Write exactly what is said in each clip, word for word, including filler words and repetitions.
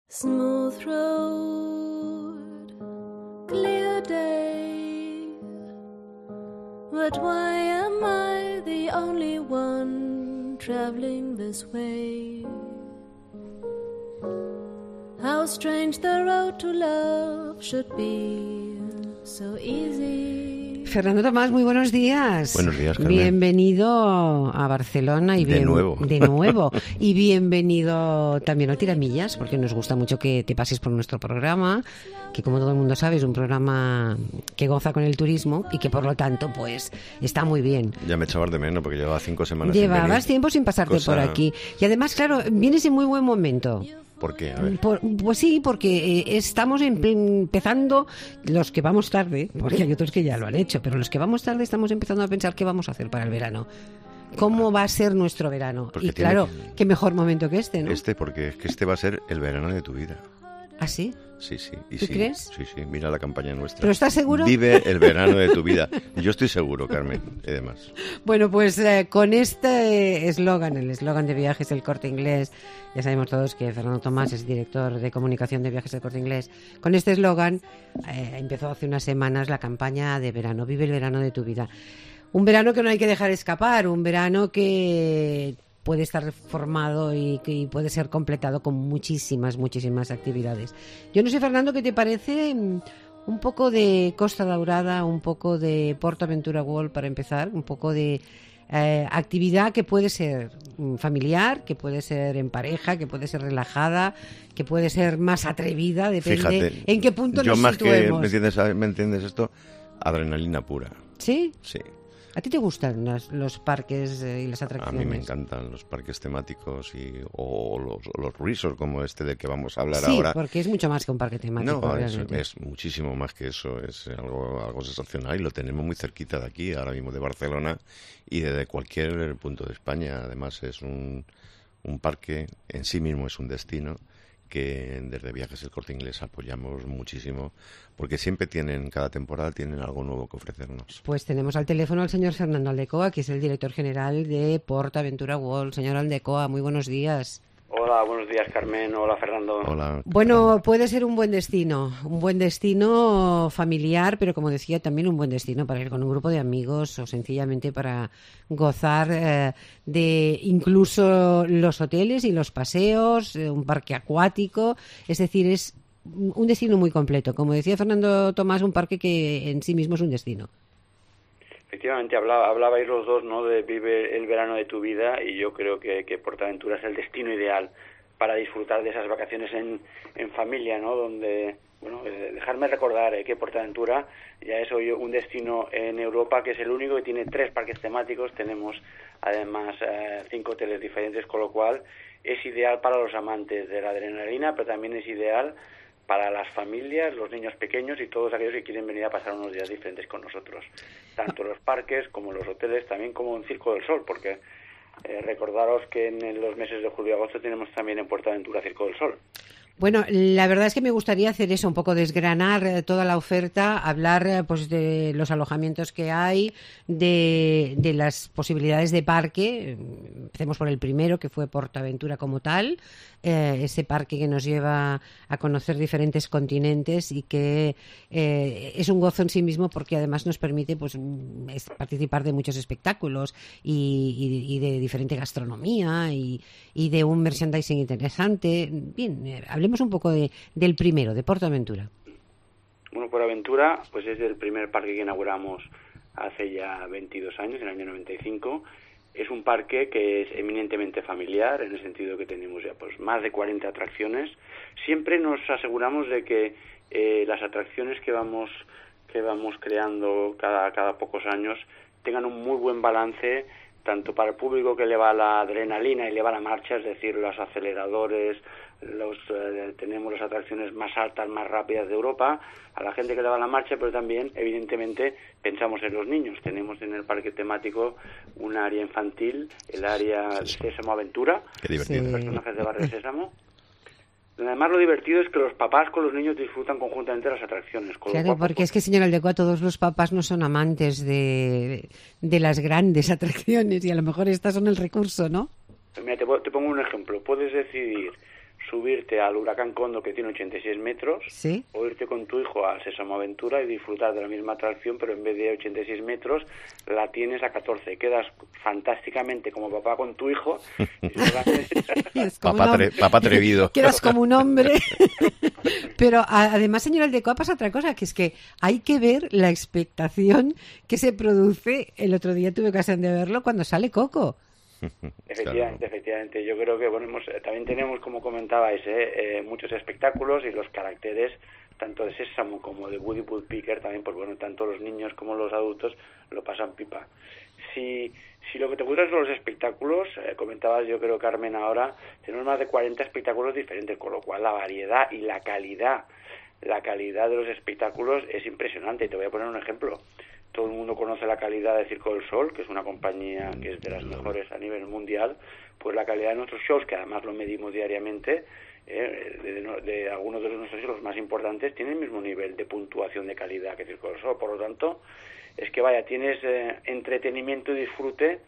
Smooth road, clear day, but why am I the only one traveling this way? How strange the road to love should be so easy. Fernando Tomás, muy buenos días. Buenos días, Carmen. Bienvenido a Barcelona y bien, de nuevo. De nuevo. Y bienvenido también a Tiramillas, porque nos gusta mucho que te pases por nuestro programa, que como todo el mundo sabe es un programa que goza con el turismo y que por lo tanto pues está muy bien. Ya me echabas de menos porque llevaba cinco semanas Llevabas sin venir. tiempo sin pasarte Cosa... por aquí. Y además, claro, vienes en muy buen momento. ¿Por qué? A ver. Por, pues sí, porque eh, estamos en, empezando, los que vamos tarde, porque hay otros que ya lo han hecho, pero los que vamos tarde estamos empezando a pensar qué vamos a hacer para el verano. ¿Cómo va a ser nuestro verano? Porque y claro, que... qué mejor momento que este, ¿no? Este, porque es que este va a ser el verano de tu vida. ¿Ah, sí? Sí, sí. Y ¿Tú sí, crees? Sí, sí, mira la campaña nuestra. ¿Pero estás seguro? Vive el verano de tu vida. Yo estoy seguro, Carmen, y demás. Bueno, pues eh, con este eslogan, el eslogan de Viajes del Corte Inglés, ya sabemos todos que Fernando Tomás es director de comunicación de Viajes del Corte Inglés, con este eslogan eh, empezó hace unas semanas la campaña de verano, Vive el verano de tu vida. Un verano que no hay que dejar escapar, un verano que puede estar formado y que puede ser completado con muchísimas, muchísimas actividades. Yo no sé, Fernando, ¿qué te parece? Un poco de Costa Daurada, un poco de PortAventura World para empezar, un poco de eh, actividad que puede ser familiar, que puede ser en pareja, que puede ser relajada, que puede ser más atrevida, depende. Fíjate, en qué punto yo nos más situemos. Que, ¿me entiendes, ¿me entiendes esto? Adrenalina pura. ¿Sí? Sí. ¿A ti te gustan los, los parques y las atracciones? A mí me encantan los parques temáticos y o los, los resorts como este del que vamos a hablar sí, ahora. Sí, porque es mucho más que un parque temático. No, es, es muchísimo más que eso, es algo, algo sensacional y lo tenemos muy cerquita de aquí, ahora mismo de Barcelona y desde cualquier punto de España. Además es un, un parque, en sí mismo es un destino que desde Viajes del Corte Inglés apoyamos muchísimo, porque siempre tienen, cada temporada tienen algo nuevo que ofrecernos. Pues tenemos al teléfono al señor Fernando Aldecoa, que es el director general de PortAventura World. Señor Aldecoa, muy buenos días. Hola, buenos días, Carmen. Hola, Fernando. Hola. Bueno, puede ser un buen destino, un buen destino familiar, pero como decía, también un buen destino para ir con un grupo de amigos o sencillamente para gozar eh, de incluso los hoteles y los paseos, eh, un parque acuático, es decir, es un destino muy completo. Como decía Fernando Tomás, un parque que en sí mismo es un destino. Efectivamente, hablaba, hablabais los dos, ¿no?, de vive el verano de tu vida, y yo creo que, que PortAventura es el destino ideal para disfrutar de esas vacaciones en, en familia, ¿no?, donde, bueno, eh, dejarme recordar eh, que PortAventura ya es hoy un destino en Europa que es el único que tiene tres parques temáticos, tenemos además eh, cinco hoteles diferentes, con lo cual es ideal para los amantes de la adrenalina, pero también es ideal para las familias, los niños pequeños y todos aquellos que quieren venir a pasar unos días diferentes con nosotros, tanto los parques como los hoteles, también como en Circo del Sol, porque eh, recordaros que en los meses de julio y agosto tenemos también en PortAventura Circo del Sol. Bueno, la verdad es que me gustaría hacer eso, un poco desgranar eh, toda la oferta, hablar eh, pues de los alojamientos que hay, de, de las posibilidades de parque. Empecemos por el primero, que fue PortAventura como tal, eh, ese parque que nos lleva a conocer diferentes continentes y que eh, es un gozo en sí mismo porque además nos permite pues participar de muchos espectáculos y, y, y de diferente gastronomía y, y de un merchandising interesante. Bien, eh, hablemos un poco de, del primero, de PortAventura. Bueno, PortAventura pues es el primer parque que inauguramos hace ya veintidós años, en el año noventa y cinco. Es un parque que es eminentemente familiar, en el sentido que tenemos ya pues más de cuarenta atracciones. Siempre nos aseguramos de que eh, las atracciones que vamos que vamos creando cada, cada pocos años tengan un muy buen balance, tanto para el público que le va la adrenalina y le va la marcha, es decir, los aceleradores, los eh, tenemos las atracciones más altas, más rápidas de Europa, a la gente que le va la marcha, pero también, evidentemente, pensamos en los niños. Tenemos en el parque temático un área infantil, el área Sésamo Aventura, Qué divertido. Sí. Personajes de Barrio Sésamo. Además, lo divertido es que los papás con los niños disfrutan conjuntamente las atracciones. Con Claro, lo cual, porque pues, es que, señor Aldecoa, todos los papás no son amantes de, de las grandes atracciones y a lo mejor estas son el recurso, ¿no? Mira, te, te pongo un ejemplo. Puedes decidir subirte al Huracán Kondo, que tiene ochenta y seis metros, ¿sí? o irte con tu hijo al Sésamo Aventura y disfrutar de la misma atracción, pero en vez de ochenta y seis metros, la tienes a catorce. Quedas fantásticamente como papá con tu hijo. Es como Papá, un tre- hombre. papá atrevido. Quedas como un hombre. Pero a- además, señor Aldecoa, pasa otra cosa, que es que hay que ver la expectación que se produce. El otro día tuve ocasión de verlo cuando sale Coco. Efectivamente, Claro. efectivamente. Yo creo que bueno, hemos, también tenemos, como comentabais, eh, eh, muchos espectáculos y los caracteres tanto de Sésamo como de Woody Woodpecker también, pues bueno, tanto los niños como los adultos lo pasan pipa. Si, si lo que te gusta son los espectáculos, eh, comentabas yo creo, Carmen, ahora tenemos más de cuarenta espectáculos diferentes, con lo cual la variedad y la calidad, la calidad de los espectáculos es impresionante. Y te voy a poner un ejemplo. Todo el mundo conoce la calidad de Circo del Sol, que es una compañía que es de las mejores a nivel mundial. Pues la calidad de nuestros shows, que además lo medimos diariamente, eh, de, de, de algunos de nuestros shows más importantes, tienen el mismo nivel de puntuación de calidad que Circo del Sol. Por lo tanto, es que vaya, tienes eh, entretenimiento y disfrute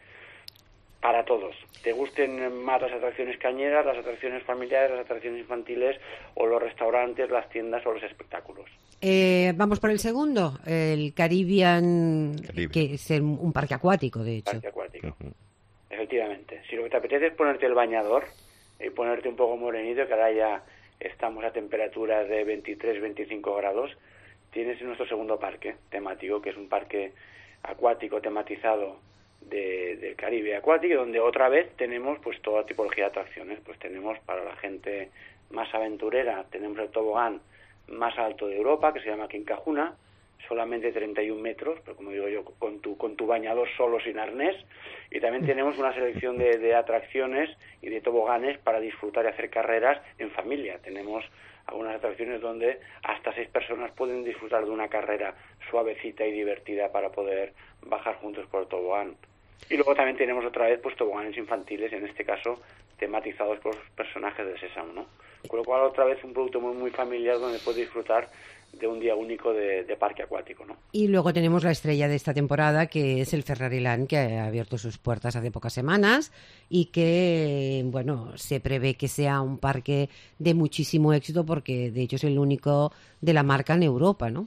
para todos. Te gusten más las atracciones cañeras, las atracciones familiares, las atracciones infantiles, o los restaurantes, las tiendas o los espectáculos. Eh, vamos por el segundo, el Caribbean, Caribe. que es el- un parque acuático, de hecho. Parque acuático. Ujú. Efectivamente. Si lo que te apetece es ponerte el bañador y ponerte un poco morenito, que ahora ya estamos a temperaturas de veintitrés, veinticinco grados, tienes nuestro segundo parque temático, que es un parque acuático tematizado de, del Caribe acuático, donde otra vez tenemos pues toda tipología de atracciones. Pues tenemos para la gente más aventurera, tenemos el tobogán más alto de Europa, que se llama Quincajuna, solamente treinta y un metros, pero como digo yo, con tu con tu bañador solo sin arnés. Y también tenemos una selección de, de atracciones y de toboganes para disfrutar y hacer carreras en familia. Tenemos algunas atracciones donde hasta seis personas pueden disfrutar de una carrera suavecita y divertida para poder bajar juntos por el tobogán. Y luego también tenemos otra vez pues toboganes infantiles, en este caso tematizados por los personajes de Sésamo, ¿no? Con lo cual otra vez un producto muy muy familiar donde puedes disfrutar de un día único de, de parque acuático, ¿no? Y luego tenemos la estrella de esta temporada, que es el Ferrari Land, que ha abierto sus puertas hace pocas semanas y que, bueno, se prevé que sea un parque de muchísimo éxito porque, de hecho, es el único de la marca en Europa, ¿no?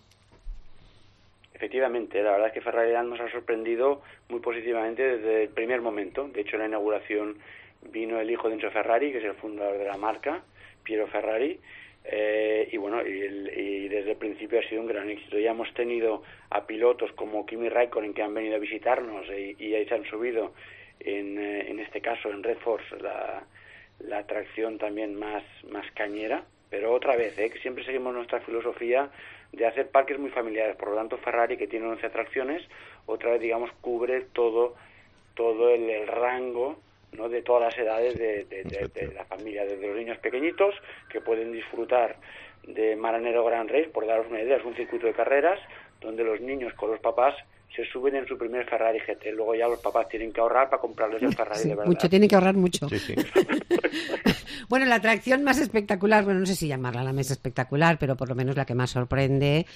Efectivamente, la verdad es que Ferrari Land nos ha sorprendido muy positivamente desde el primer momento. De hecho, en la inauguración vino el hijo de Enzo Ferrari, que es el fundador de la marca, Piero Ferrari, eh, y bueno, y, el, y desde el principio ha sido un gran éxito. Ya hemos tenido a pilotos como Kimi Raikkonen que han venido a visitarnos y, y ahí se han subido, en, eh, en este caso en Red Force, la, la atracción también más, más cañera. Pero otra vez, ¿eh? que siempre seguimos nuestra filosofía de hacer parques muy familiares. Por lo tanto, Ferrari, que tiene once atracciones, otra vez, digamos, cubre todo todo el, el rango, ¿no?, de todas las edades de, de, de, de la familia, desde los niños pequeñitos, que pueden disfrutar de Maranello Grand Race. Por daros una idea, es un circuito de carreras donde los niños con los papás se suben en su primer Ferrari G T. Luego ya los papás tienen que ahorrar para comprarles el Ferrari Sí, de verdad. mucho, tienen que ahorrar mucho. Sí, sí. Bueno, la atracción más espectacular, bueno, no sé si llamarla la más espectacular, pero por lo menos la que más sorprende,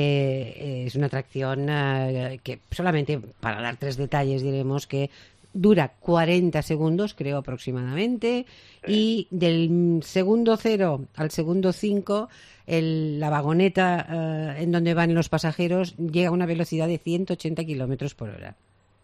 eh, es una atracción eh, que solamente, para dar tres detalles, diremos que dura cuarenta segundos, creo, aproximadamente, y del segundo cero al segundo cinco, el, la vagoneta eh, en donde van los pasajeros llega a una velocidad de ciento ochenta kilómetros por hora.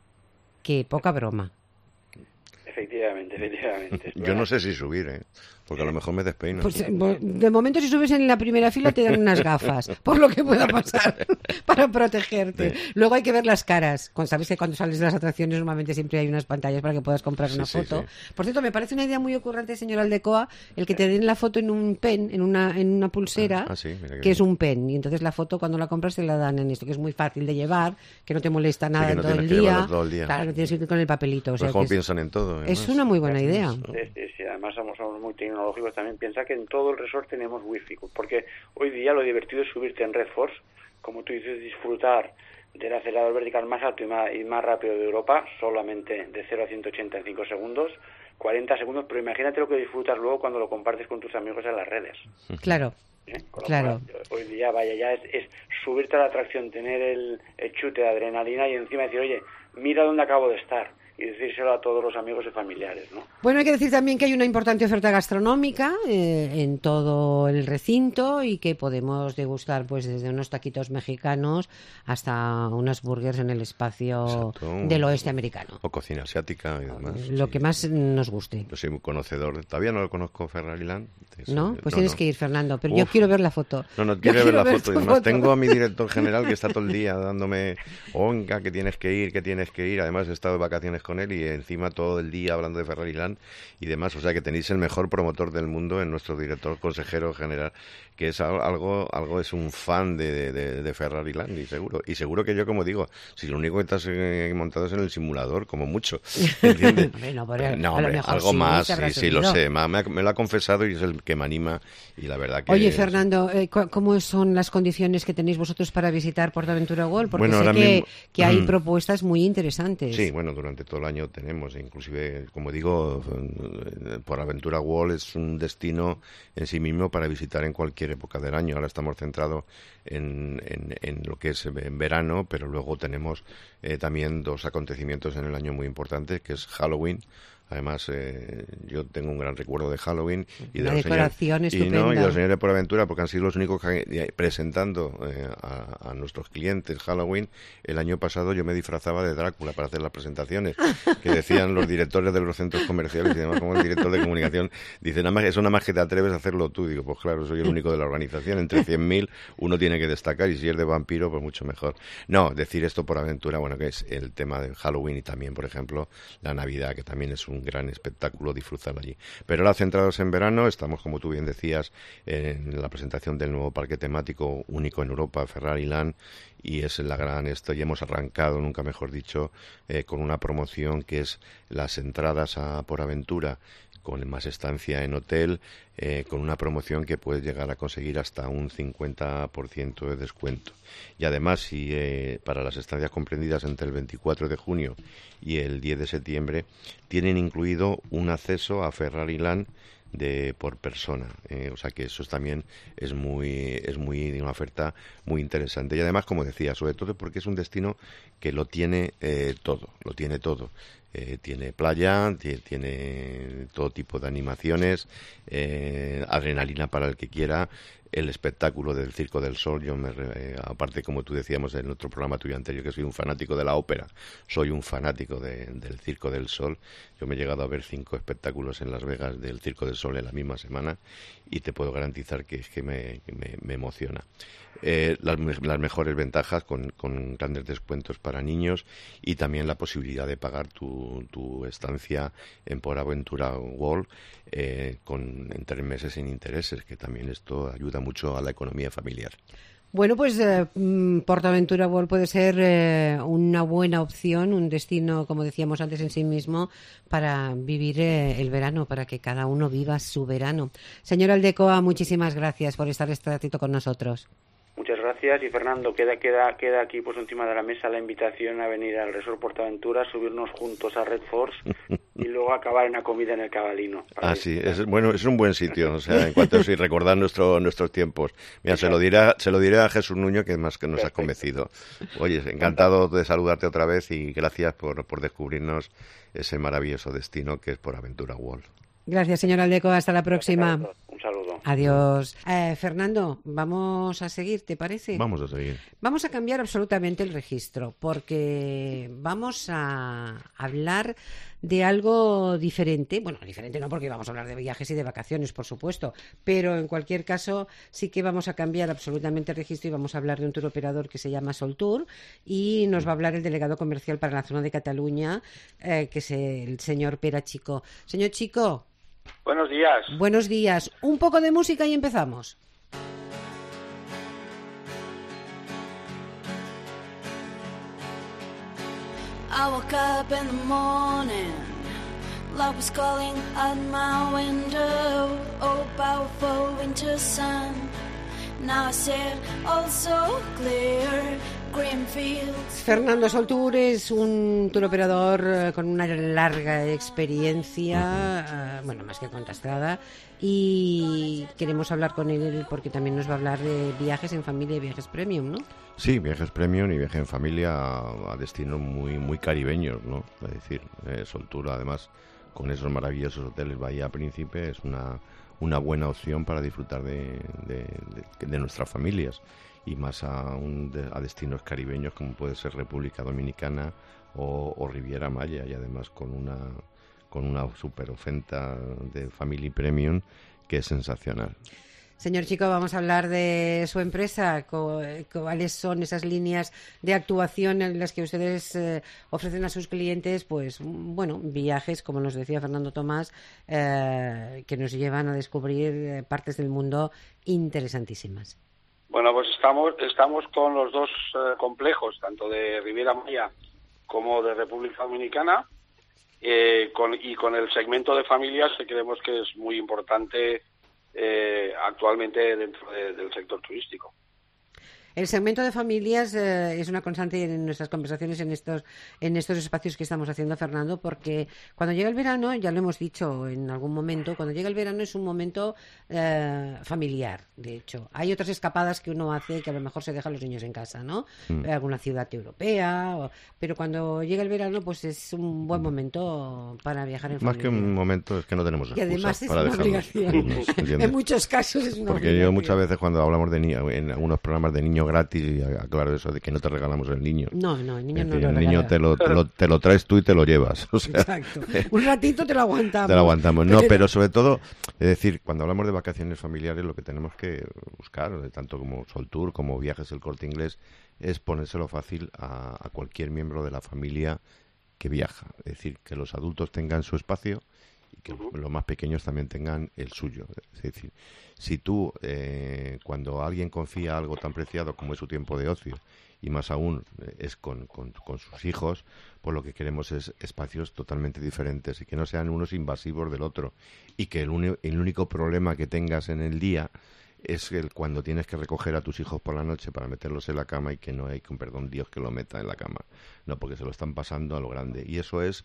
Que poca broma. Efectivamente, efectivamente. Yo no sé si subir, ¿eh? Porque a lo mejor me despeino. Pues, de momento, si subes en la primera fila, te dan unas gafas, por lo que pueda pasar, para protegerte. Sí. Luego hay que ver las caras. Cuando sabes que cuando sales de las atracciones, normalmente siempre hay unas pantallas para que puedas comprar Sí, una sí, foto. sí. Por cierto, me parece una idea muy ocurrente, señor Aldecoa, el que te den la foto en un pen, en una, en una pulsera, Ah, sí, mira qué que es bien. un pen. Y entonces la foto, cuando la compras, te la dan en esto, que es muy fácil de llevar, que no te molesta nada que no todo, el tienes que día. llevarlo todo el día. Claro, no tienes que ir con el papelito. O Pues sea, cómo que es, piensan en todo. es además. una muy buena idea. Sí, sí, sí, además somos, somos muy tecnológicos. También piensa que en todo el resort tenemos wifi, porque hoy día lo divertido es subirte en Red Force, como tú dices, disfrutar del acelerador vertical más alto y más, y más rápido de Europa, solamente de cero a ciento ochenta en cinco segundos, cuarenta segundos, pero imagínate lo que disfrutas luego cuando lo compartes con tus amigos en las redes. Claro. ¿eh? Con lo Claro. cual, hoy día, vaya, ya es, es subirte a la atracción, tener el, el chute de adrenalina y encima decir, oye, mira dónde acabo de estar. y decírselo a todos los amigos y familiares, ¿no? Bueno, hay que decir también que hay una importante oferta gastronómica eh, en todo el recinto y que podemos degustar pues desde unos taquitos mexicanos hasta unas burgers en el espacio Exacto. del oeste americano. O cocina asiática y demás. Lo sí. que más nos guste. Yo soy muy conocedor, todavía no lo conozco Ferrariland. ¿No? Pues no, tienes no. que ir, Fernando, pero Uf. yo quiero ver la foto. No, no Yo quiero ver la ver foto. tu Y además foto. tengo a mi director general que está todo el día dándome, onga, que tienes que ir, que tienes que ir. Además he estado de vacaciones con él y encima todo el día hablando de Ferrariland y demás. O sea que tenéis el mejor promotor del mundo en nuestro director consejero general, que es algo, algo es un fan de, de, de Ferrariland y seguro. Y seguro que yo, como digo, si lo único que estás eh, montado es en el simulador, como mucho. ¿Entiendes? Hombre, no, pero no, a lo hombre, mejor algo sí, más, te sí, habrás sí, lo subido. sé. Me, me, me lo ha confesado y es el que me anima y la verdad que... Oye, es- Fernando, eh, cu- ¿cómo son las condiciones que tenéis vosotros para visitar PortAventura World? Porque Bueno, sé ahora que, mismo- que hay Mm. propuestas muy interesantes. Sí, bueno, durante todo el año tenemos, inclusive, como digo, eh, PortAventura World es un destino en sí mismo para visitar en cualquier época del año. Ahora estamos centrados en, en, en lo que es en verano, pero luego tenemos eh, también dos acontecimientos en el año muy importantes, que es Halloween. Además, eh, yo tengo un gran recuerdo de Halloween y de Una los decoración señores, y, no, y estupenda. de los señores de PortAventura, porque han sido los únicos que eh, presentando eh, a, a nuestros clientes Halloween. El año pasado yo me disfrazaba de Drácula para hacer las presentaciones, que decían los directores de los centros comerciales y demás, como el director de comunicación, dice, nada más, eso nada más que te atreves a hacerlo tú. Digo, pues claro, soy el único de la organización, entre cien mil uno tiene que destacar y si es de vampiro, pues mucho mejor. No, decir esto por aventura, bueno, que es el tema del Halloween y también, por ejemplo, la Navidad, que también es un gran espectáculo disfrutar allí. Pero ahora centrados en verano, estamos, como tú bien decías, en la presentación del nuevo parque temático único en Europa, Ferrariland, y es la gran esto, y hemos arrancado, nunca mejor dicho, eh, con una promoción que es las entradas a PortAventura con más estancia en hotel, eh, con una promoción que puedes llegar a conseguir hasta un cincuenta por ciento de descuento. Y además, si eh, para las estancias comprendidas entre el veinticuatro de junio y el diez de septiembre, tienen incluido un acceso a Ferrariland de por persona, eh, o sea que eso es también es muy es muy una oferta muy interesante y además, como decía, sobre todo porque es un destino que lo tiene eh, todo, lo tiene todo. Eh, tiene playa, t- tiene todo tipo de animaciones, eh, adrenalina para el que quiera, el espectáculo del Circo del Sol. Yo me, re- eh, aparte, como tú decíamos en otro programa tuyo anterior, que soy un fanático de la ópera, soy un fanático de- del Circo del Sol. Yo me he llegado a ver cinco espectáculos en Las Vegas del Circo del Sol en la misma semana y te puedo garantizar que es que me, que me, me emociona. Eh, las, me- las mejores ventajas con, con grandes descuentos para niños y también la posibilidad de pagar tu, tu estancia en PortAventura World eh, con, en tres meses sin intereses, que también esto ayuda mucho a la economía familiar. Bueno, pues eh, mm, PortAventura World puede ser eh, una buena opción, un destino, como decíamos antes, en sí mismo para vivir eh, el verano, para que cada uno viva su verano. Señor Aldecoa, muchísimas gracias por estar este ratito con nosotros. Muchas gracias. Y Fernando, queda queda queda aquí pues encima de la mesa la invitación a venir al Resort PortAventura, subirnos juntos a Red Force y luego acabar en una comida en el Cabalino. Ah, sí, es, bueno, es un buen sitio, o sea, en cuanto a eso y recordar nuestro, nuestros tiempos. Mira, se lo diré, se lo diré a Jesús Nuño, que más que nos ha convencido. Oye, encantado de saludarte otra vez y gracias por, por descubrirnos ese maravilloso destino que es PortAventura World. Gracias, señor Aldecoa. Hasta la próxima. Un saludo. Adiós. Eh, Fernando, vamos a seguir, ¿te parece? Vamos a seguir. Vamos a cambiar absolutamente el registro porque vamos a hablar de algo diferente. Bueno, diferente no, porque vamos a hablar de viajes y de vacaciones, por supuesto, pero en cualquier caso sí que vamos a cambiar absolutamente el registro y vamos a hablar de un tour operador que se llama Soltour y nos va a hablar el delegado comercial para la zona de Cataluña, eh, que es el señor Pere Chico. Señor Chico, Buenos días. buenos días. Un poco de música y empezamos. I woke up in the morning, love was calling at my window. Oh, powerful winter sun, Now I see it all so clear. Greenfields. Fernando Soltour es un tour operador eh, con una larga experiencia, eh, bueno, más que contrastada, y queremos hablar con él porque también nos va a hablar de viajes en familia y viajes premium, ¿no? Sí, viajes premium y viajes en familia a, a destinos muy muy caribeños, ¿no? Es decir, eh, Soltour, además, con esos maravillosos hoteles Bahía Príncipe, es una, una buena opción para disfrutar de, de, de, de nuestras familias, y más a, un, de, a destinos caribeños como puede ser República Dominicana o, o Riviera Maya, y además con una con una super oferta de Family Premium que es sensacional. Señor Chico, vamos a hablar de su empresa. ¿Cuáles son esas líneas de actuación en las que ustedes eh, ofrecen a sus clientes, pues, bueno, viajes, como nos decía Fernando Tomás, eh, que nos llevan a descubrir eh, partes del mundo interesantísimas? Bueno, pues estamos estamos con los dos eh, complejos, tanto de Riviera Maya como de República Dominicana, eh, con, y con el segmento de familias que creemos que es muy importante eh, actualmente dentro de, del sector turístico. El segmento de familias eh, es una constante en nuestras conversaciones en estos en estos espacios que estamos haciendo, Fernando, porque cuando llega el verano, ya lo hemos dicho en algún momento, cuando llega el verano es un momento eh, familiar, de hecho. Hay otras escapadas que uno hace que a lo mejor se deja a los niños en casa, ¿no? Mm. Alguna ciudad europea, o, pero cuando llega el verano, pues es un buen momento para viajar en Más familia. Más que un momento, es que no tenemos excusas. Y además es para una obligación. En muchos casos es una Porque obligación. yo muchas veces cuando hablamos de niños, en algunos programas de niños gratis, y aclaro eso de que no te regalamos el niño. No, no, el niño es no decir, lo el niño te lo, te, lo, te lo traes tú y te lo llevas. O sea, exacto. Un ratito te lo aguantamos. Te lo aguantamos. No, pero sobre todo, es decir, cuando hablamos de vacaciones familiares, lo que tenemos que buscar, tanto como Soltour como Viajes El Corte Inglés, es ponérselo fácil a, a cualquier miembro de la familia que viaja. Es decir, que los adultos tengan su espacio y que uh-huh. los más pequeños también tengan el suyo. Es decir, si tú, eh, cuando alguien confía algo tan preciado como es su tiempo de ocio, y más aún eh, es con, con, con sus hijos, pues lo que queremos es espacios totalmente diferentes y que no sean unos invasivos del otro, y que el, uni- el único problema que tengas en el día es el cuando tienes que recoger a tus hijos por la noche para meterlos en la cama y que no hay, con perdón Dios, que lo meta en la cama. No, porque se lo están pasando a lo grande. Y eso es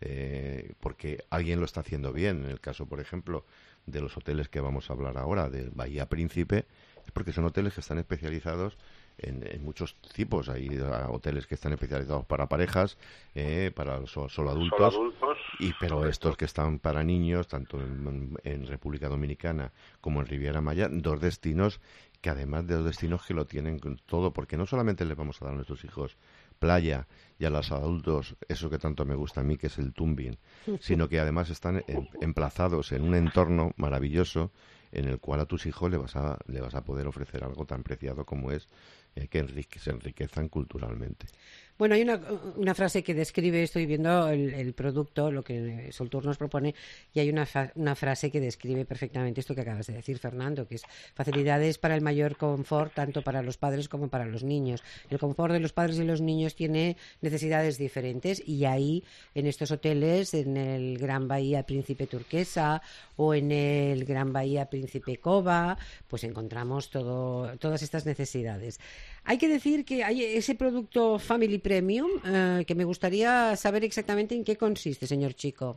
eh, porque alguien lo está haciendo bien. En el caso, por ejemplo, de los hoteles que vamos a hablar ahora, de Bahía Príncipe, es porque son hoteles que están especializados en, en muchos tipos. Hay hoteles que están especializados para parejas, eh, para so, solo adultos, solo adultos y pero estos que están para niños, tanto en, en República Dominicana como en Riviera Maya, dos destinos que además de dos destinos que lo tienen todo, porque no solamente les vamos a dar a nuestros hijos playa y a los adultos eso que tanto me gusta a mí, que es el tumbing, sino que además están en, emplazados en un entorno maravilloso en el cual a tus hijos le vas a le vas a poder ofrecer algo tan preciado como es eh, que enrique, se enriquezan culturalmente. Bueno, hay una, una frase que describe, estoy viendo el, el producto, lo que Soltour nos propone, y hay una, fa, una frase que describe perfectamente esto que acabas de decir, Fernando, que es facilidades para el mayor confort, tanto para los padres como para los niños. El confort de los padres y los niños tiene necesidades diferentes, y ahí, en estos hoteles, en el Gran Bahía Príncipe Turquesa o en el Gran Bahía Príncipe Cova, pues encontramos todo, todas estas necesidades. Hay que decir que hay ese producto Family Premium, eh, que me gustaría saber exactamente en qué consiste, señor Chico.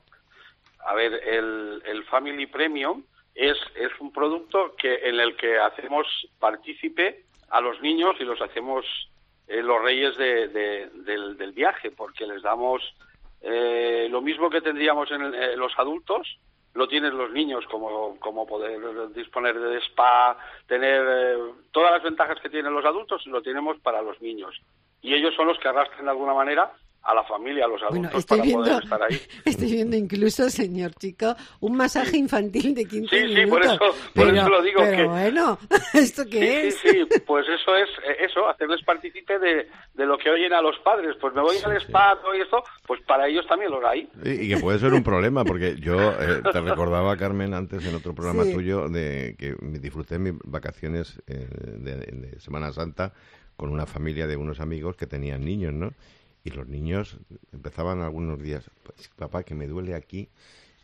A ver, el, el Family Premium es, es un producto que en el que hacemos partícipe a los niños y los hacemos eh, los reyes de, de, del, del viaje, porque les damos eh, lo mismo que tendríamos en, el, en los adultos, lo tienen los niños, como, como poder disponer de spa, tener eh, todas las ventajas que tienen los adultos, lo tenemos para los niños. Y ellos son los que arrastran de alguna manera a la familia, a los adultos, bueno, estoy para viendo, poder estar ahí. Estoy viendo incluso, señor Chico, un masaje infantil de quince sí, minutos. Sí, por eso, pero, por eso lo digo. Pero que, bueno, ¿esto qué sí, es? Sí, sí, pues eso es, eso, hacerles partícipe de, de lo que oyen a los padres. Pues me voy sí, al spa, sí. todo esto, pues para ellos también los hay. Y, y que puede ser un problema, porque yo eh, te recordaba, Carmen, antes en otro programa sí. tuyo, de que disfruté mis vacaciones eh, de, de Semana Santa con una familia de unos amigos que tenían niños, ¿no? Y los niños empezaban algunos días, pues, papá, que me duele aquí,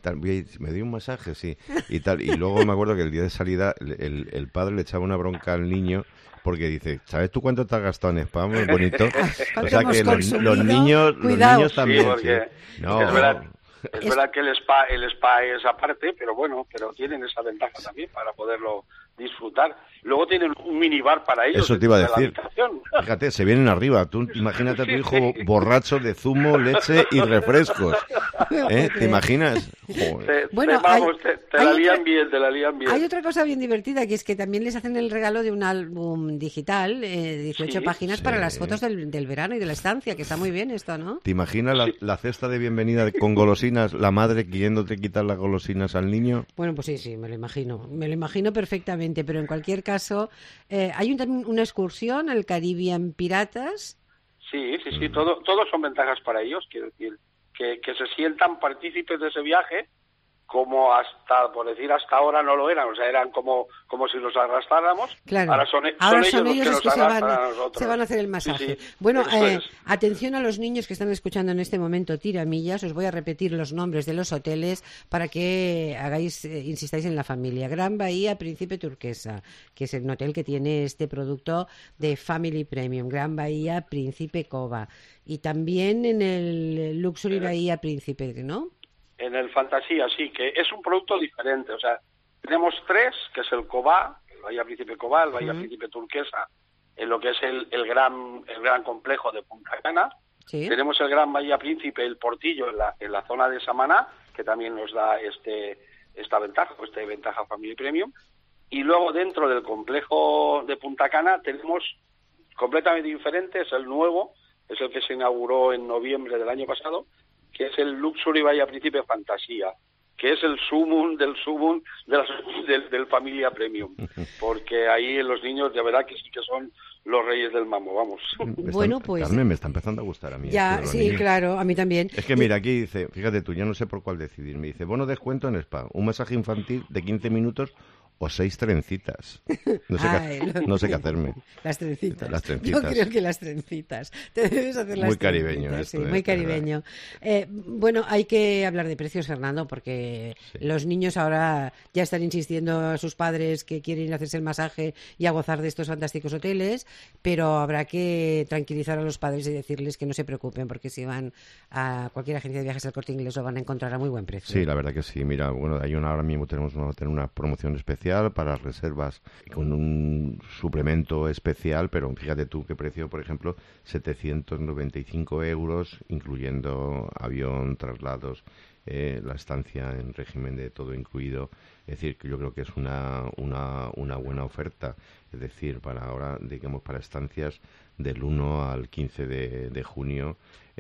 tal, me dio un masaje, sí, y tal. Y luego me acuerdo que el día de salida el, el, el padre le echaba una bronca al niño porque dice, ¿sabes tú cuánto te has gastado en spa? Muy bonito. O sea que los, los niños los niños también. Sí, porque sí. No, es verdad, es, es verdad que el spa, el spa es aparte, pero bueno, pero tienen esa ventaja también para poderlo disfrutar. Luego tienen un minibar para ellos. Eso te iba a decir. Fíjate, se vienen arriba. Tú imagínate a tu hijo borracho de zumo, leche y refrescos. ¿Eh? ¿Te imaginas? Te, bueno, te, vamos, hay, te, te la lían otra, bien, te la lían bien. Hay otra cosa bien divertida, que es que también les hacen el regalo de un álbum digital, eh, dieciocho sí, páginas sí. para las fotos del, del verano y de la estancia, que está muy bien esto, ¿no? ¿Te imaginas la, la cesta de bienvenida con golosinas, la madre queriéndote quitar las golosinas al niño? Bueno, pues sí, sí, me lo imagino. Me lo imagino perfectamente, pero en cualquier caso, eh, hay un, una excursión al Caribbean Piratas. Sí, sí, sí, todo, todo son ventajas para ellos, quiero decir, que, que se sientan partícipes de ese viaje, como hasta, por decir, hasta ahora no lo eran, o sea, eran como, como si los arrastráramos. Claro. Ahora son, son ahora ellos, son ellos los que, los que se, van, a se van a hacer el masaje. Sí, sí. Bueno, eh, atención a los niños que están escuchando en este momento Tiramillas, os voy a repetir los nombres de los hoteles para que hagáis, eh, insistáis en la familia. Gran Bahía Príncipe Turquesa, que es el hotel que tiene este producto de Family Premium. Gran Bahía Príncipe Cova. Y también en el Luxury Bahía Príncipe, ¿no? En el Fantasía, sí, que es un producto diferente. O sea, tenemos tres, que es el Cobá, el Bahía Príncipe Cobá, el Bahía uh-huh. Príncipe Turquesa, en lo que es el, el gran el gran complejo de Punta Cana. ¿Sí? Tenemos el Gran Bahía Príncipe, el Portillo, en la, en la zona de Samaná, que también nos da este esta ventaja, esta ventaja Family Premium. Y luego dentro del complejo de Punta Cana tenemos completamente diferente, es el nuevo, es el que se inauguró en noviembre del año pasado, que es el Luxury Bahía Príncipe Fantasía, que es el sumum del sumum de la, del, del Familia Premium, porque ahí los niños de verdad que sí que son los reyes del mambo, vamos. Bueno, está, pues... Carmen, me está empezando a gustar a mí. Ya, sí, niños. Claro, a mí también. Es que mira, aquí dice, fíjate tú, yo no sé por cuál decidir, me dice, bono descuento en spa, un masaje infantil de quince minutos o seis trencitas. No sé, Ay, qué, lo... no sé qué hacerme. Las trencitas. Las trencitas. Yo creo que las trencitas. Te debes hacer las muy trencitas. Caribeño esto, sí, eh, muy caribeño. Eh, bueno, hay que hablar de precios, Fernando, porque sí. los niños ahora ya están insistiendo a sus padres que quieren hacerse el masaje y a gozar de estos fantásticos hoteles, pero habrá que tranquilizar a los padres y decirles que no se preocupen, porque si van a cualquier agencia de viajes del Corte Inglés lo van a encontrar a muy buen precio. Sí, la verdad que sí. Mira, bueno, hay una, ahora mismo tenemos una, tener una promoción especial para reservas con un suplemento especial, pero fíjate tú qué precio, por ejemplo, setecientos noventa y cinco euros, incluyendo avión, traslados, eh, la estancia en régimen de todo incluido. Es decir, que yo creo que es una, una, una buena oferta, es decir, para ahora, digamos, para estancias del uno al quince de, de junio,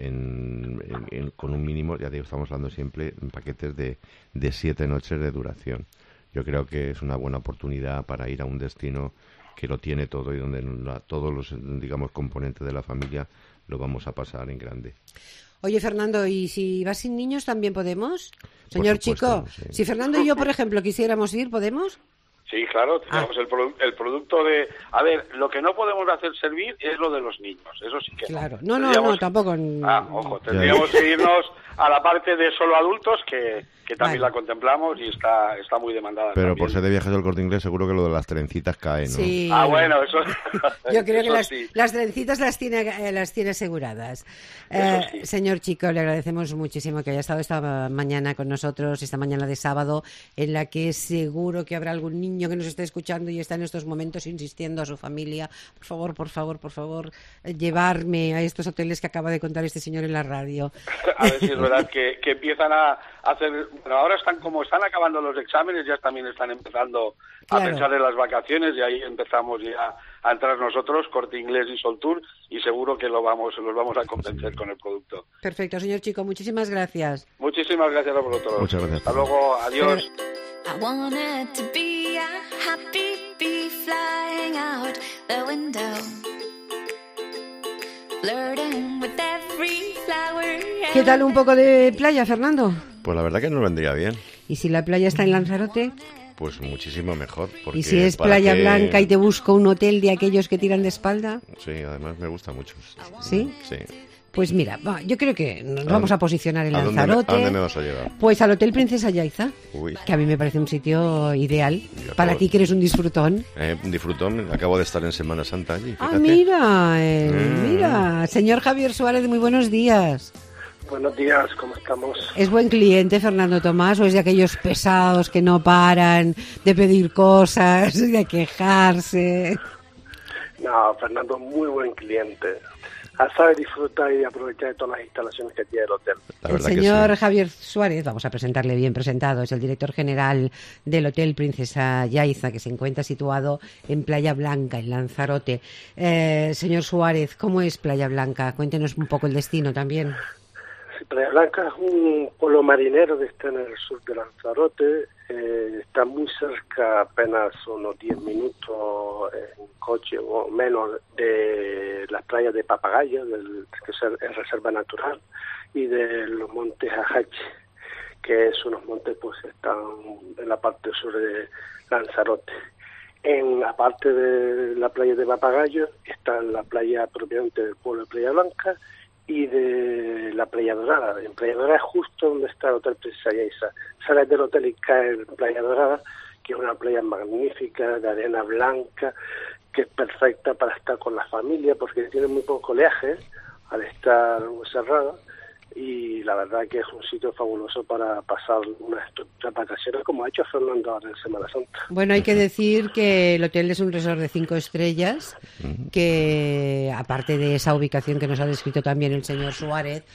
en, en, en, con un mínimo, ya digo, estamos hablando siempre en paquetes de, de siete noches de duración. Yo creo que es una buena oportunidad para ir a un destino que lo tiene todo y donde la, todos los, digamos, componentes de la familia lo vamos a pasar en grande. Oye, Fernando, ¿y si vas sin niños también podemos? Señor supuesto, Chico, sí. Si Fernando y yo, por ejemplo, quisiéramos ir, ¿podemos? Sí, claro, tenemos ah. el, produ- el producto de... A ver, lo que no podemos hacer servir es lo de los niños, eso sí que claro. no. No, no, no, tampoco... Ah, ojo, tendríamos que irnos a la parte de solo adultos, que, que también vale. la contemplamos y está está muy demandada. Pero también. Por ser de viajes del Corte Inglés, seguro que lo de las trencitas cae, ¿no? Sí. Ah, bueno, eso... Yo creo eso que las, sí. las trencitas las tiene, eh, las tiene aseguradas. Eh, sí. Señor Chico, le agradecemos muchísimo que haya estado esta mañana con nosotros, esta mañana de sábado, en la que seguro que habrá algún niño que nos esté escuchando y está en estos momentos insistiendo a su familia, por favor, por favor, por favor, llevarme a estos hoteles que acaba de contar este señor en la radio. A ver si es verdad que, que empiezan a hacer... Bueno, ahora están como están acabando los exámenes, ya también están empezando claro. a pensar en las vacaciones y ahí empezamos ya a entrar nosotros, Corte Inglés y Soltour, y seguro que lo vamos los vamos a convencer con el producto. Perfecto, señor Chico, muchísimas gracias. Muchísimas gracias a vosotros. Muchas gracias. Hasta luego, adiós. I wanted to be a happy bee flying out the window, flirting with every flower. ¿Qué tal un poco de playa, Fernando? Pues la verdad que nos vendría bien. ¿Y si la playa está en Lanzarote? Pues muchísimo mejor. Porque ¿Y si es playa que... blanca y te busco un hotel de aquellos que tiran de espalda? Sí, además me gusta mucho. ¿Sí? Sí. Pues mira, va, yo creo que nos ¿A vamos dónde- a posicionar en a dónde me- Lanzarote. a dónde me vas a llevar? Pues al Hotel Princesa Yaiza, Uy. que a mí me parece un sitio ideal Yo para acabo- ti que eres un disfrutón. Eh, disfrutón, acabo de estar en Semana Santa allí, fíjate. Ah, mira, eh, Mm. mira, señor Javier Suárez, muy buenos días. Buenos días, ¿cómo estamos? ¿Es buen cliente Fernando Tomás o es de aquellos pesados que no paran de pedir cosas, de quejarse? No, Fernando, muy buen cliente. Ah, sabe disfrutar y aprovechar de todas las instalaciones que tiene el hotel. La El verdad que señor sí. Javier Suárez, vamos a presentarle bien presentado, es el director general del Hotel Princesa Yaiza, que se encuentra situado en Playa Blanca, en Lanzarote. Eh, señor Suárez, ¿cómo es Playa Blanca? Cuéntenos un poco el destino también. Sí, Playa Blanca es un pueblo marinero que está en el sur de Lanzarote. Eh, está muy cerca, apenas unos diez minutos en coche o menos, de las playas de Papagayo, del, que es reserva natural, y de los montes Ajache, que es unos montes pues están en la parte sur de Lanzarote. En la parte de la playa de Papagayo está la playa propiamente del pueblo de Playa Blanca y de la Playa Dorada. En Playa Dorada es justo donde está el Hotel Princesa Yaiza. Sales del hotel y caes en Playa Dorada, que es una playa magnífica, de arena blanca, que es perfecta para estar con la familia porque tiene muy poco oleaje al estar cerrada, y la verdad que es un sitio fabuloso para pasar unas vacaciones como ha hecho Fernando ahora en Semana Santa. Bueno, hay que decir que el hotel es un resort de cinco estrellas, que aparte de esa ubicación que nos ha descrito también el señor Suárez,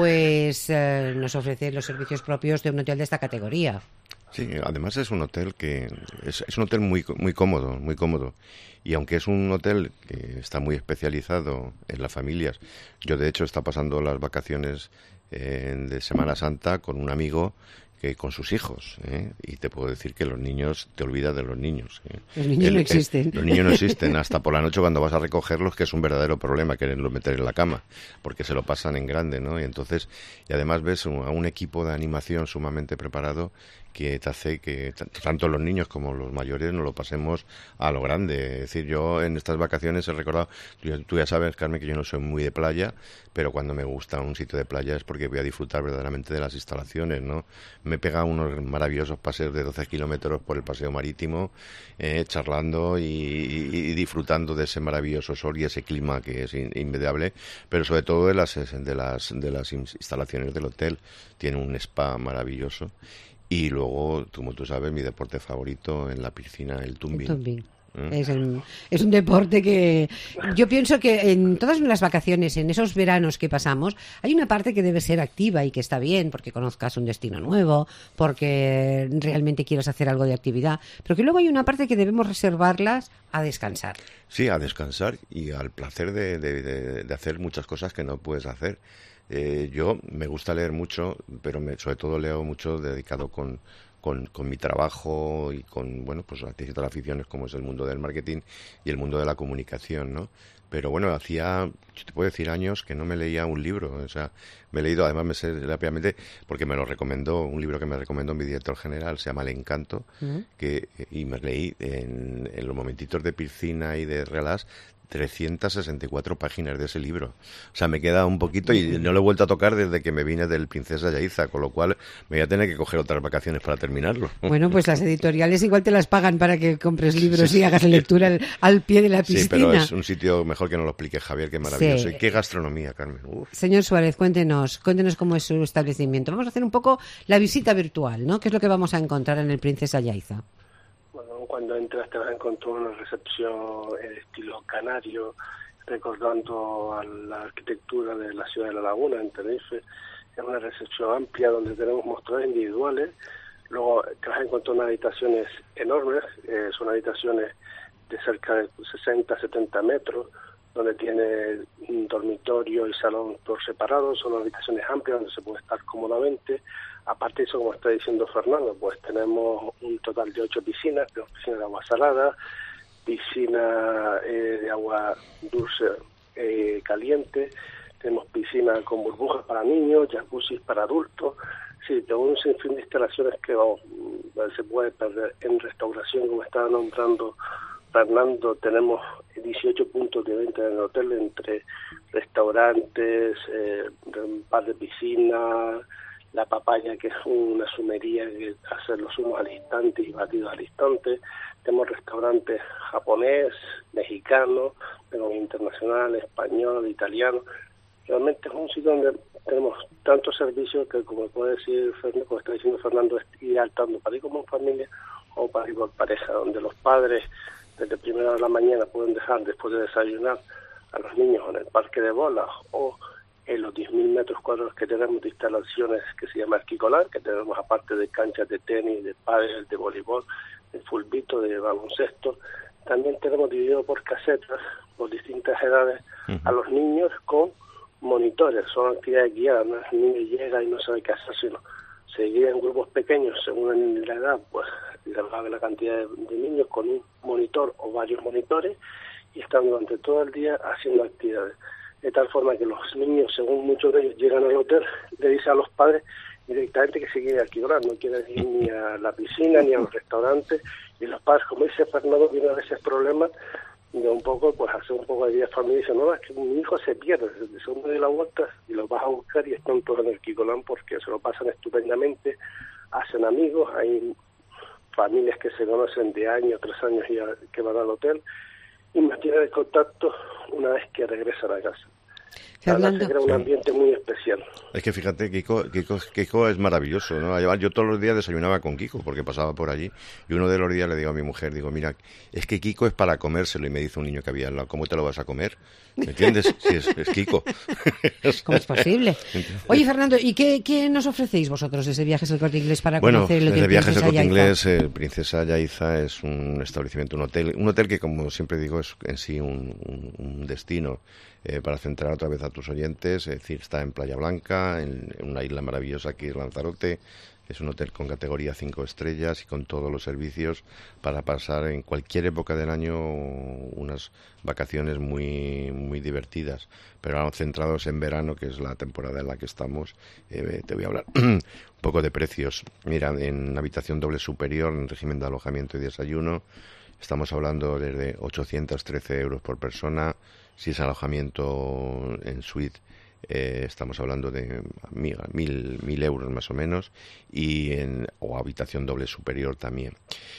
pues eh, nos ofrece los servicios propios de un hotel de esta categoría. Sí, además es un hotel que es, es un hotel muy muy cómodo, muy cómodo. Y aunque es un hotel que está muy especializado en las familias, yo de hecho está pasando las vacaciones eh, de Semana Santa con un amigo que con sus hijos, ¿eh? Y te puedo decir que los niños, te olvidas de los niños, ¿eh? Los niños El- no el- existen. los niños no existen, hasta por la noche cuando vas a recogerlos, que es un verdadero problema quererlos meter en la cama, porque se lo pasan en grande, ¿no? Y entonces, y además ves un- a un equipo de animación sumamente preparado que te hace que t- tanto los niños como los mayores nos lo pasemos a lo grande. Es decir, yo en estas vacaciones he recordado, yo- tú ya sabes, Carmen, que yo no soy muy de playa, pero cuando me gusta un sitio de playa es porque voy a disfrutar verdaderamente de las instalaciones, ¿no? Me he pegado unos maravillosos paseos de doce kilómetros por el paseo marítimo, eh, charlando y, y- y disfrutando de ese maravilloso sol y ese clima que es in- inmediable, pero sobre todo de las, de las, de las instalaciones del hotel. Tiene un spa maravilloso. Y luego, como tú sabes, mi deporte favorito en la piscina, el tumbing. El tumbing. ¿Mm? Es, un, es un deporte que yo pienso que en todas las vacaciones, en esos veranos que pasamos, hay una parte que debe ser activa y que está bien porque conozcas un destino nuevo, porque realmente quieras hacer algo de actividad, pero que luego hay una parte que debemos reservarlas a descansar. Sí, a descansar y al placer de, de, de, de hacer muchas cosas que no puedes hacer. Eh, yo me gusta leer mucho, pero me, sobre todo leo mucho dedicado con, con, con mi trabajo y con, bueno, pues ciertas aficiones como es el mundo del marketing y el mundo de la comunicación, ¿no? Pero bueno, hacía, yo te puedo decir, años que no me leía un libro. O sea, me he leído, además me sé rápidamente, porque me lo recomendó, un libro que me recomendó mi director general, se llama El Encanto, ¿Mm? que y me leí en, en los momentitos de piscina y de relax, trescientas sesenta y cuatro páginas de ese libro. O sea, me queda un poquito y no lo he vuelto a tocar desde que me vine del Princesa Yaiza, con lo cual me voy a tener que coger otras vacaciones para terminarlo. Bueno, pues las editoriales igual te las pagan para que compres libros y hagas lectura al, al pie de la piscina. Sí, pero es un sitio mejor que nos lo explique Javier, que maravilloso. Sí. Y qué gastronomía, Carmen. Uf. Señor Suárez, cuéntenos, cuéntenos cómo es su establecimiento. Vamos a hacer un poco la visita virtual, ¿no? ¿Qué es lo que vamos a encontrar en el Princesa Yaiza? Bueno, cuando entras te vas a encontrar una recepción en estilo canario, recordando a la arquitectura de la ciudad de La Laguna, en Tenerife. Es una recepción amplia donde tenemos mostradores individuales. Luego te vas a encontrar unas habitaciones enormes, eh, son habitaciones de cerca de sesenta, setenta metros, donde tiene un dormitorio y salón por separado. Son habitaciones amplias donde se puede estar cómodamente. Aparte de eso, como está diciendo Fernando, pues tenemos un total de ocho piscinas, tenemos piscina de agua salada, piscina eh, de agua dulce eh, caliente, tenemos piscina con burbujas para niños, jacuzzi para adultos. Sí, tenemos un sinfín de instalaciones que vamos, se puede perder. En restauración, como estaba nombrando Fernando, tenemos dieciocho puntos de venta en el hotel, entre restaurantes, eh, un par de piscinas, la papaya, que es una sumería que hace los zumos al instante y batidos al instante. Tenemos restaurantes japonés, mexicano, pero internacional, español, italiano. Realmente es un sitio donde tenemos tantos servicios que, como puede decir Fernando, como está diciendo Fernando, es ideal tanto para ir como familia o para ir por pareja, donde los padres desde primera hora de la mañana pueden dejar, después de desayunar, a los niños en el parque de bolas o en los diez mil metros cuadrados que tenemos de instalaciones que se llama Esquicolar, que tenemos aparte de canchas de tenis, de pádel, de voleibol, de fulbito, de baloncesto. También tenemos dividido por casetas, por distintas edades, uh-huh. a los niños con monitores. Son actividades guiadas, ¿no? El niño llega y no sabe qué hacer, sino se divide en grupos pequeños según la edad, pues se va a ver la cantidad de, de niños con un monitor o varios monitores y están durante todo el día haciendo actividades. De tal forma que los niños, según muchos de ellos, llegan al hotel, le dicen a los padres directamente que se quiere alquilar, no quieren ir ni a la piscina ni a los restaurantes, y los padres, como dice Fernando, tienen a veces problemas de un poco, pues hacer un poco de vida familiar, y dicen, no, es que mi hijo se pierde, desde segundo de la vuelta, y los vas a buscar y están todos en el Quicolán porque se lo pasan estupendamente, hacen amigos, hay familias que se conocen de años, tres años ya que van al hotel, y mantienen el contacto una vez que regresan a casa. Fernando. Se crea un ambiente muy especial. Es que fíjate, Kiko, Kiko, Kiko es maravilloso, ¿no? Yo todos los días desayunaba con Kiko porque pasaba por allí y uno de los días le digo a mi mujer, digo, mira, es que Kiko es para comérselo, y me dice un niño que había al lado, ¿cómo te lo vas a comer? ¿Me entiendes? Si es, es Kiko. ¿Cómo es posible? Oye, Fernando, ¿y qué, qué nos ofrecéis vosotros desde Viajes del Corte Inglés para bueno, conocer el Hotel desde Viajes del Princesa Corte Yaiza? Inglés, eh, Princesa Yaiza es un establecimiento, un hotel, un hotel que, como siempre digo, es en sí un, un, un destino. Eh, para centrar otra vez a tus oyentes, es decir, está en Playa Blanca, en, en una isla maravillosa que es Lanzarote. Es un hotel con categoría cinco estrellas y con todos los servicios para pasar en cualquier época del año unas vacaciones muy muy divertidas, pero ahora centrados en verano, que es la temporada en la que estamos. Eh, te voy a hablar un poco de precios. Mira, en habitación doble superior, en régimen de alojamiento y desayuno, estamos hablando desde ochocientos trece euros por persona. Si es alojamiento en suite, eh, estamos hablando de mil, mil, mil euros más o menos, y en, o habitación doble superior también.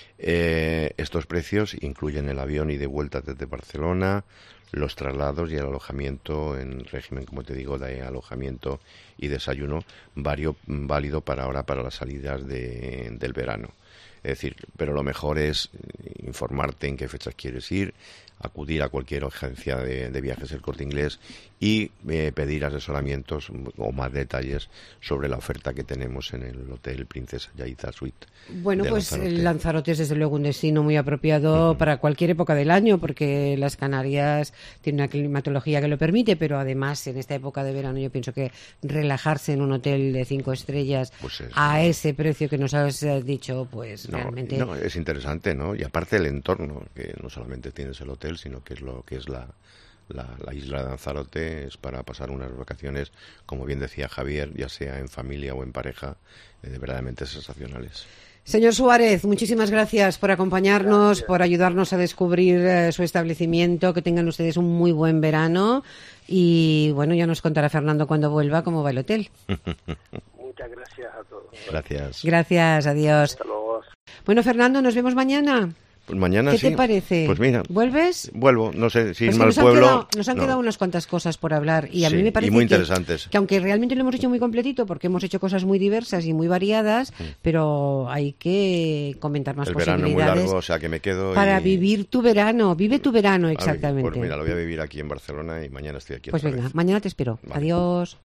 Eh, estos precios incluyen el avión y de vuelta desde Barcelona, los traslados y el alojamiento en régimen, como te digo, de alojamiento y desayuno, vario, válido para ahora, para las salidas de, del verano. Es decir, pero lo mejor es informarte en qué fechas quieres ir, acudir a cualquier agencia de, de viajes del Corte Inglés y eh, pedir asesoramientos o más detalles sobre la oferta que tenemos en el Hotel Princesa Yaiza Suite. Bueno, pues Lanzarote. Lanzarote es desde luego un destino muy apropiado uh-huh. para cualquier época del año, porque las Canarias tienen una climatología que lo permite, pero además en esta época de verano yo pienso que relajarse en un hotel de cinco estrellas pues es, a ¿no? ese precio que nos has dicho, pues no, realmente... No, es interesante, ¿no? Y aparte el entorno, que no solamente tienes el hotel, sino que es lo que es la... La, la isla de Lanzarote es para pasar unas vacaciones, como bien decía Javier, ya sea en familia o en pareja, eh, verdaderamente sensacionales. Señor Suárez, muchísimas gracias por acompañarnos, gracias. por ayudarnos a descubrir eh, su establecimiento. Que tengan ustedes un muy buen verano y, bueno, ya nos contará Fernando cuando vuelva cómo va el hotel. Muchas gracias a todos. Gracias. Gracias, adiós. Hasta luego. Bueno, Fernando, nos vemos mañana. Pues mañana ¿Qué sí. te parece? Pues mira. ¿Vuelves? Vuelvo, no sé, si pues irme al nos pueblo... Han quedado, nos han no. quedado unas cuantas cosas por hablar y a sí, mí me parece y muy que, interesantes. que aunque realmente lo hemos hecho muy completito porque hemos hecho cosas muy diversas y muy variadas, mm. pero hay que comentar más el posibilidades. El verano muy largo, o sea que me quedo... Para y... vivir tu verano, vive tu verano exactamente. Pues mira, lo voy a vivir aquí en Barcelona y mañana estoy aquí Pues otra venga, vez. mañana te espero. Vale. Adiós.